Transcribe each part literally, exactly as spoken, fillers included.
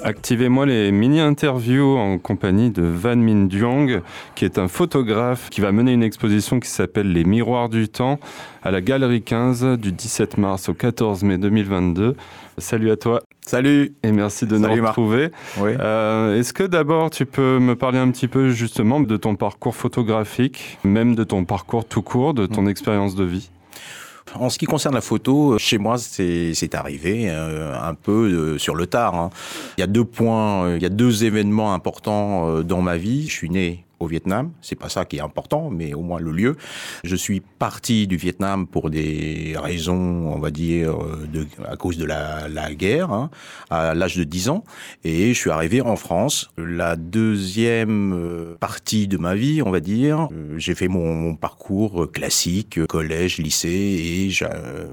Activez-moi les mini-interviews en compagnie de Van Minh Duong, qui est un photographe qui va mener une exposition qui s'appelle Les Miroirs du Temps à la Galerie quinze du dix-sept mars au quatorze mai deux mille vingt-deux. Salut à toi. Salut. Et merci de Salut nous retrouver. Oui. Euh, est-ce que d'abord tu peux me parler un petit peu justement de ton parcours photographique, même de ton parcours tout court, de ton mmh. expérience de vie ? En ce qui concerne la photo, chez moi, c'est, c'est arrivé euh, un peu euh, sur le tard. Hein. Il y a deux points, euh, il y a deux événements importants euh, dans ma vie. Je suis né au Vietnam, c'est pas ça qui est important, mais au moins le lieu. Je suis parti du Vietnam pour des raisons, on va dire, de, à cause de la, la guerre, hein, à l'âge de dix ans, et je suis arrivé en France. La deuxième partie de ma vie, on va dire, j'ai fait mon, mon parcours classique, collège, lycée, et je,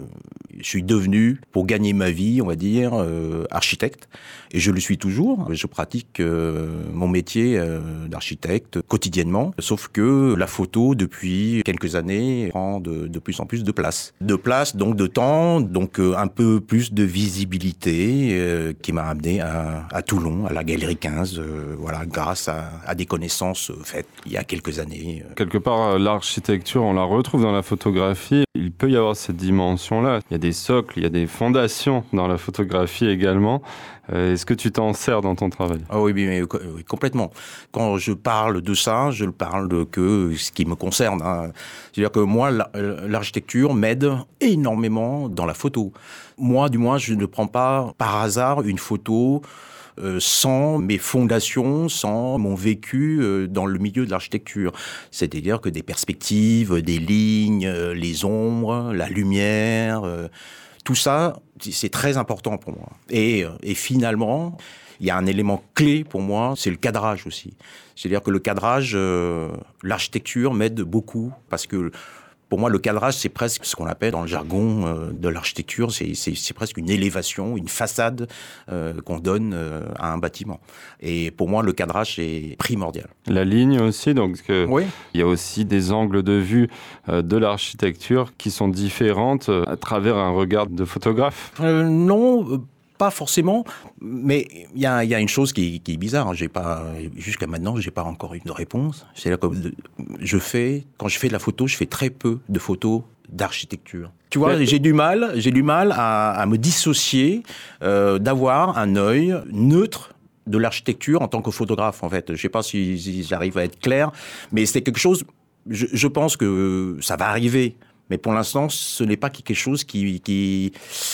je suis devenu, pour gagner ma vie, on va dire, euh, architecte, et je le suis toujours. Je pratique euh, mon métier euh, d'architecte quotidiennement, sauf que la photo, depuis quelques années, prend de, de plus en plus de place. De place, donc de temps, donc euh, un peu plus de visibilité, euh, qui m'a amené à, à Toulon, à la Galerie quinze, euh, voilà, grâce à, à des connaissances faites il y a quelques années. Quelque part, l'architecture, on la retrouve dans la photographie. Il peut y avoir cette dimension-là. Il y a des socles, il y a des fondations dans la photographie également. Euh, est-ce que tu t'en sers dans ton travail ? Ah oui, mais, mais oui, complètement. Quand je parle de ça, je ne parle de que ce qui me concerne. Hein. C'est-à-dire que moi, l'architecture m'aide énormément dans la photo. Moi, du moins, je ne prends pas par hasard une photo Euh, sans mes fondations, sans mon vécu euh, dans le milieu de l'architecture. C'est-à-dire que des perspectives, des lignes, euh, les ombres, la lumière, euh, tout ça, c'est très important pour moi. Et, et finalement, il y a un élément clé pour moi, c'est le cadrage aussi. C'est-à-dire que le cadrage, euh, l'architecture m'aide beaucoup parce que pour moi, le cadrage, c'est presque ce qu'on appelle dans le jargon euh, de l'architecture, c'est, c'est, c'est presque une élévation, une façade euh, qu'on donne euh, à un bâtiment. Et pour moi, le cadrage est primordial. La ligne aussi, donc que oui. Il y a aussi des angles de vue euh, de l'architecture qui sont différentes euh, à travers un regard de photographe. Euh, non. Euh, Pas forcément, mais il y a, y a une chose qui, qui est bizarre. J'ai pas, jusqu'à maintenant, j'ai pas encore une réponse. C'est là que je fais, quand je fais de la photo, je fais très peu de photos d'architecture. Tu vois, mais... j'ai du mal, j'ai du mal à, à me dissocier, euh, d'avoir un œil neutre de l'architecture en tant que photographe. En fait, je sais pas si, si j'arrive à être clair, mais c'est quelque chose. Je, je pense que ça va arriver, mais pour l'instant, ce n'est pas quelque chose qui, qui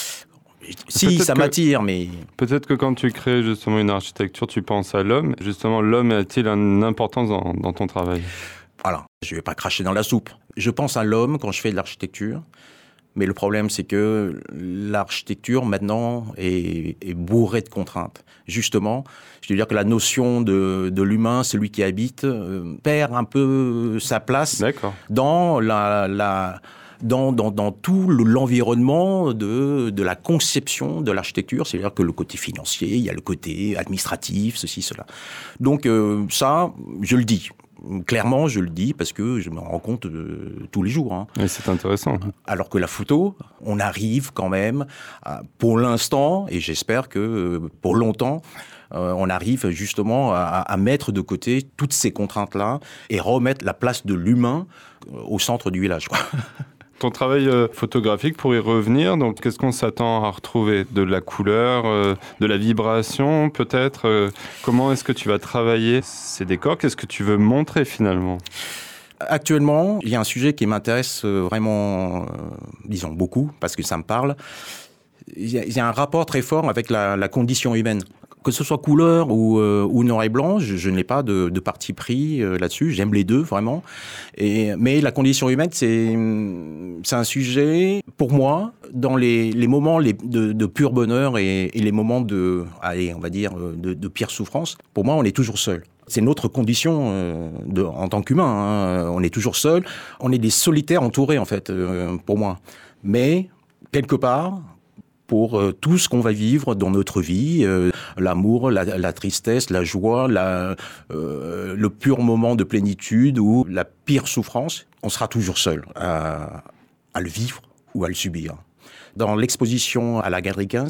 Si, peut-être ça que, m'attire, mais... Peut-être que quand tu crées justement une architecture, tu penses à l'homme. Justement, l'homme a-t-il une importance dans, dans ton travail ? Voilà, je ne vais pas cracher dans la soupe. Je pense à l'homme quand je fais de l'architecture, mais le problème, c'est que l'architecture, maintenant, est, est bourrée de contraintes. Justement, je veux dire que la notion de, de l'humain, celui qui habite, euh, perd un peu sa place D'accord. dans la... la Dans, dans, dans tout l'environnement de, de la conception de l'architecture, c'est-à-dire que le côté financier, il y a le côté administratif, ceci, cela. Donc euh, ça, je le dis. Clairement, je le dis parce que je me rends compte euh, tous les jours. Hein. Et c'est intéressant. Alors que la photo, on arrive quand même, à, pour l'instant, et j'espère que pour longtemps, euh, on arrive justement à, à mettre de côté toutes ces contraintes-là et remettre la place de l'humain au centre du village, quoi. Ton travail euh, photographique, pour y revenir, donc qu'est-ce qu'on s'attend à retrouver ? De la couleur, euh, de la vibration peut-être euh, Comment est-ce que tu vas travailler ces décors ? Qu'est-ce que tu veux montrer finalement ? Actuellement, il y a un sujet qui m'intéresse vraiment, euh, disons beaucoup, parce que ça me parle. Il y a, il y a un rapport très fort avec la, la condition humaine. Que ce soit couleur ou, euh, ou noir et blanc, je, je n'ai pas de, de parti pris euh, là-dessus. J'aime les deux, vraiment. Et, mais la condition humaine, c'est, c'est un sujet, pour moi, dans les, les moments les, de, de pur bonheur et, et les moments de, allez, on va dire, de, de pire souffrance, pour moi, on est toujours seul. C'est notre condition euh, de, en tant qu'humain. Hein. On est toujours seul. On est des solitaires entourés, en fait, euh, pour moi. Mais, quelque part... pour euh, tout ce qu'on va vivre dans notre vie, euh, l'amour, la, la tristesse, la joie, la, euh, le pur moment de plénitude ou la pire souffrance, on sera toujours seul à, à le vivre ou à le subir. Dans l'exposition à la Galerie quinze,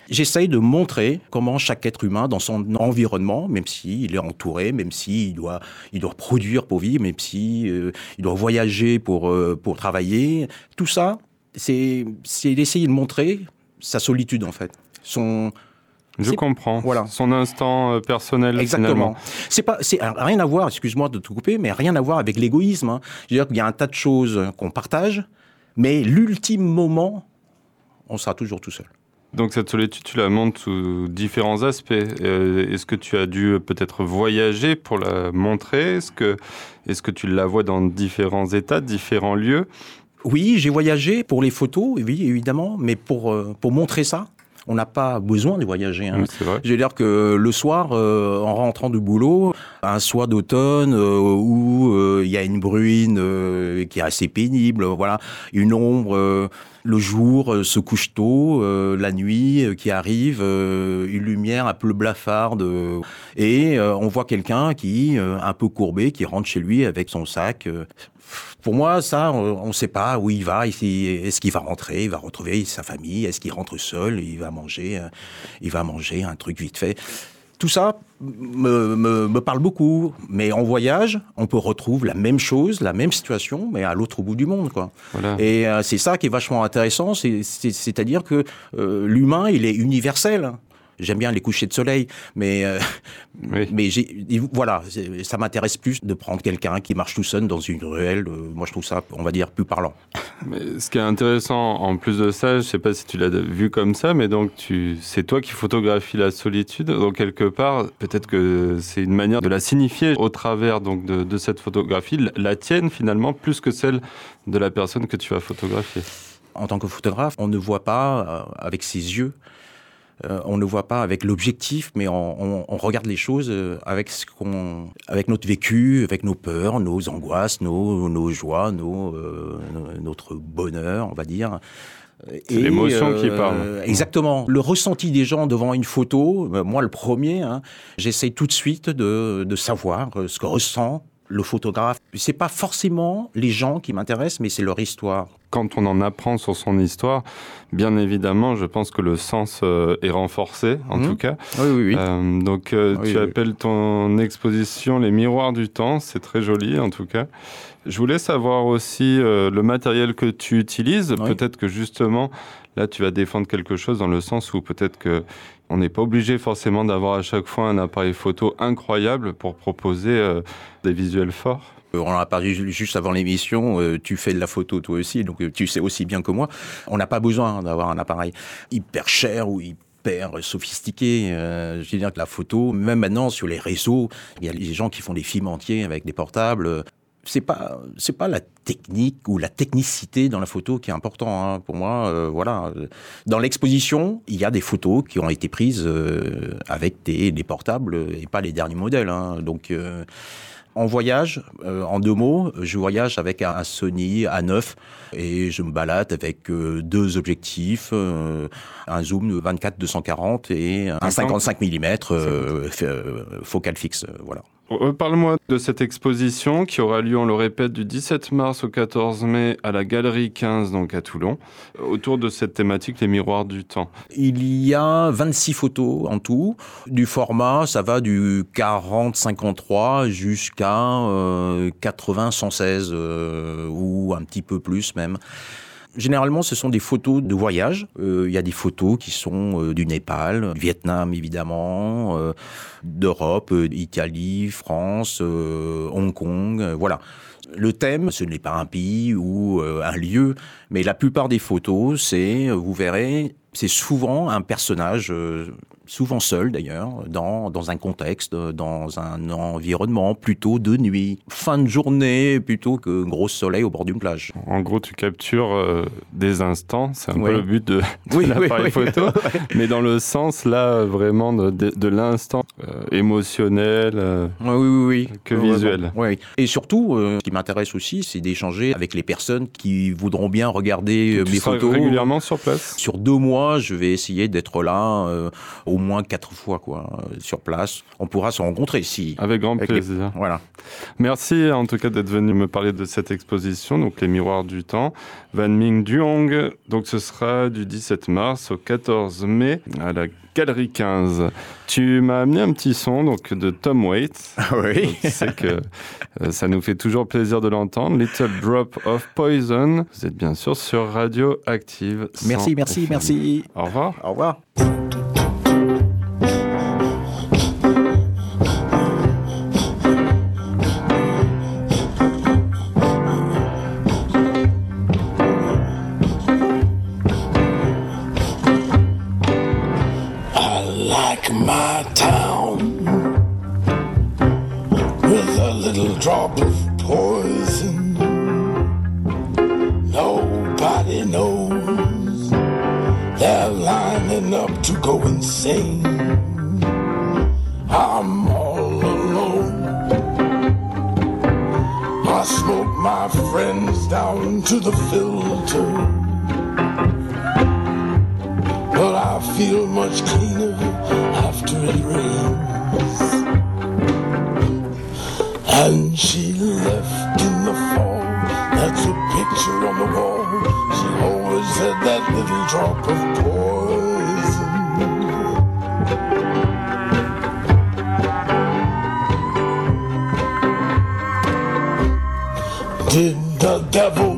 J'essaye de montrer comment chaque être humain, dans son environnement, même s'il est entouré, même s'il doit, il doit produire pour vivre, même s'il euh, il doit voyager pour, euh, pour travailler, tout ça, c'est, c'est d'essayer de montrer sa solitude, en fait. Son... Je c'est... comprends. Voilà. Son instant euh, personnel, Exactement. finalement. C'est pas, c'est rien à voir, excuse-moi de te couper, mais rien à voir avec l'égoïsme. Hein. Je veux dire qu'il y a un tas de choses qu'on partage, mais l'ultime moment, on sera toujours tout seul. Donc cette solitude, tu la montres sous différents aspects. Euh, est-ce que tu as dû peut-être voyager pour la montrer ? Est-ce que, est-ce que tu la vois dans différents états, différents lieux ? Oui, j'ai voyagé pour les photos, oui, évidemment, mais pour, euh, pour montrer ça, on n'a pas besoin de voyager. Hein. Oui, c'est vrai. Je veux dire que le soir, euh, en rentrant du boulot, un soir d'automne euh, où il euh, y a une bruine euh, qui est assez pénible, voilà, une ombre, euh, le jour euh, se couche tôt, euh, la nuit euh, qui arrive, euh, une lumière un peu blafarde, euh, et euh, on voit quelqu'un qui, euh, un peu courbé, qui rentre chez lui avec son sac. Euh, Pour moi, ça, on ne sait pas où il va. Est-ce qu'il va rentrer, il va retrouver sa famille? Est-ce qu'il rentre seul? Il va manger, il va manger un truc vite fait. Tout ça me, me, me parle beaucoup. Mais en voyage, on peut retrouver la même chose, la même situation, mais à l'autre bout du monde, quoi. Voilà. Et euh, c'est ça qui est vachement intéressant. C'est, c'est, c'est-à-dire que euh, l'humain, il est universel. J'aime bien les couchers de soleil, mais, euh, oui. mais j'ai, voilà, ça m'intéresse plus de prendre quelqu'un qui marche tout seul dans une ruelle. Euh, moi, je trouve ça, on va dire, plus parlant. Mais ce qui est intéressant, en plus de ça, je ne sais pas si tu l'as vu comme ça, mais donc tu, c'est toi qui photographies la solitude. Donc quelque part, peut-être que c'est une manière de la signifier au travers donc de, de cette photographie, la tienne finalement, plus que celle de la personne que tu vas photographier. En tant que photographe, on ne voit pas euh, avec ses yeux. Euh, on ne voit pas avec l'objectif, mais on, on, on regarde les choses avec ce qu'on, avec notre vécu, avec nos peurs, nos angoisses, nos, nos joies, nos, euh, notre bonheur, on va dire. C'est et, l'émotion euh, qui parle. Exactement. Le ressenti des gens devant une photo, moi le premier, hein, j'essaie tout de suite de, de savoir ce que ressent le photographe. C'est pas forcément les gens qui m'intéressent, mais c'est leur histoire. Quand on en apprend sur son histoire, bien évidemment, je pense que le sens euh, est renforcé, en mmh. tout cas. Oui, oui, oui. Euh, donc, euh, oui, tu oui. appelles ton exposition « Les miroirs du temps ». C'est très joli, en tout cas. Je voulais savoir aussi euh, le matériel que tu utilises. Oui. Peut-être que, justement, là, tu vas défendre quelque chose dans le sens où peut-être que on n'est pas obligé forcément d'avoir à chaque fois un appareil photo incroyable pour proposer euh, des visuels forts. On en a parlé juste avant l'émission, euh, tu fais de la photo toi aussi, donc tu sais aussi bien que moi. On n'a pas besoin d'avoir un appareil hyper cher ou hyper sophistiqué. Euh, je veux dire que la photo, même maintenant sur les réseaux, il y a des gens qui font des films entiers avec des portables. C'est pas, c'est pas la technique ou la technicité dans la photo qui est important, hein. Pour moi, euh, voilà. Dans l'exposition, il y a des photos qui ont été prises euh, avec des, des portables et pas les derniers modèles, hein. Donc, euh, en voyage, euh, en deux mots, je voyage avec un Sony A neuf et je me balade avec euh, deux objectifs, euh, un zoom de vingt-quatre deux cent quarante et un cinquante-cinq millimètres euh, euh, focal fixe, euh, voilà. Parle-moi de cette exposition qui aura lieu, on le répète, du dix-sept mars au quatorze mai à la Galerie quinze, donc à Toulon, autour de cette thématique, les miroirs du temps. Il y a vingt-six photos en tout. Du format, ça va du quarante cinquante-trois jusqu'à euh, quatre-vingts cent seize euh, ou un petit peu plus même. Généralement, ce sont des photos de voyage. Il euh, y a des photos qui sont euh, du Népal, du Vietnam évidemment, euh, d'Europe, euh, Italie, France, euh, Hong Kong, euh, voilà. Le thème, ce n'est pas un pays ou euh, un lieu, mais la plupart des photos, c'est, vous verrez, c'est souvent un personnage, euh, souvent seul d'ailleurs, dans, dans un contexte, dans un environnement plutôt de nuit, fin de journée plutôt que gros soleil au bord d'une plage. En gros, tu captures euh, des instants, c'est un oui. peu le but de, de oui, l'appareil oui, oui. photo, mais dans le sens là vraiment de, de, de l'instant euh, émotionnel euh, oui, oui, oui. que visuel. Oui, oui. Et surtout, euh, ce qui m'intéresse aussi, c'est d'échanger avec les personnes qui voudront bien regarder tu mes photos. Régulièrement sur place. Sur deux mois, je vais essayer d'être là euh, au moins quatre fois quoi, sur place. On pourra se rencontrer ici. Avec grand avec plaisir. Les... Voilà. Merci en tout cas d'être venu me parler de cette exposition, donc les miroirs du temps. Van Minh Duong, donc ce sera du dix-sept mars au quatorze mai à la Galerie quinze. Tu m'as amené un petit son donc de Tom Waits. Oui. Donc, tu sais que euh, ça nous fait toujours plaisir de l'entendre. Little Drop of Poison. Vous êtes bien sûr sur Radio Active. Merci, merci, F M. merci. Au revoir. Au revoir. My town with a little drop of poison. Nobody knows they're lining up to go insane. I'm all alone. I smoke my friends down to the filter, but I feel much cleaner after it rains. And she left in the fall. That's a picture on the wall. She always had that little drop of poison. Did the devil